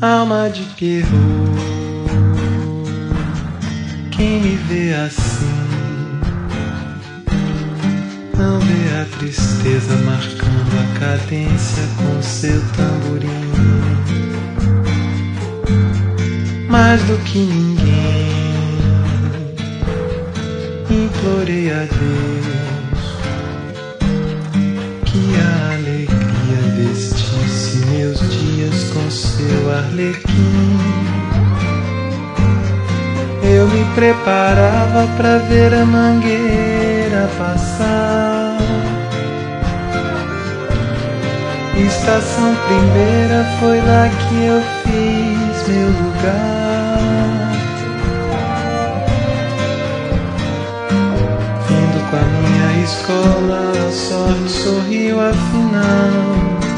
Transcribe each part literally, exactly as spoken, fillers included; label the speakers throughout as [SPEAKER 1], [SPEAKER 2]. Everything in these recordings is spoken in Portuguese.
[SPEAKER 1] Alma de Pierrot, quem me vê assim não vê a tristeza marcando a cadência com seu tamborim. Mais do que ninguém implorei a Deus que a alegria vestisse meus dias com seu arlequim. Eu me preparava pra ver a mangueira passar. Estação primeira, foi lá que eu fiz meu lugar. Vindo com a minha escola, a sorte sorriu afinal.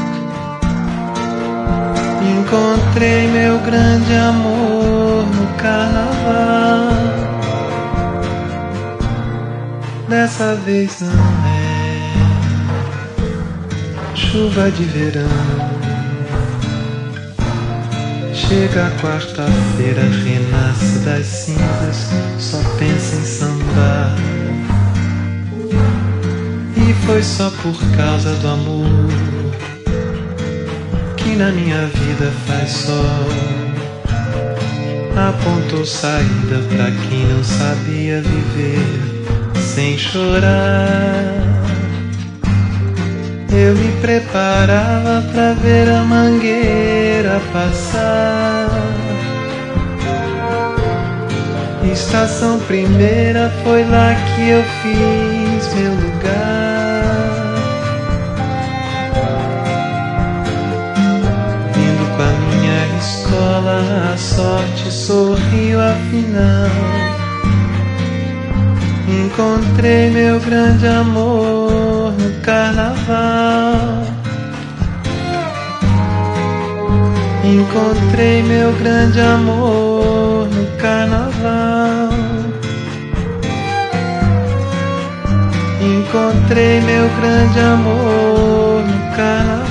[SPEAKER 1] Encontrei meu grande amor no carnaval. Dessa vez não é chuva de verão. Chega a quarta-feira, renasce das cinzas, só pensa em sambar. E foi só por causa do amor que na minha vida faz sol. Apontou saída pra quem não sabia viver sem chorar. Eu me preparava pra ver a mangueira passar. Estação primeira, foi lá que eu fiz meu lugar. Vindo com a minha escola, a sorte sorriu afinal. Encontrei meu grande amor no carnaval. Encontrei meu grande amor no carnaval. Encontrei meu grande amor no carnaval.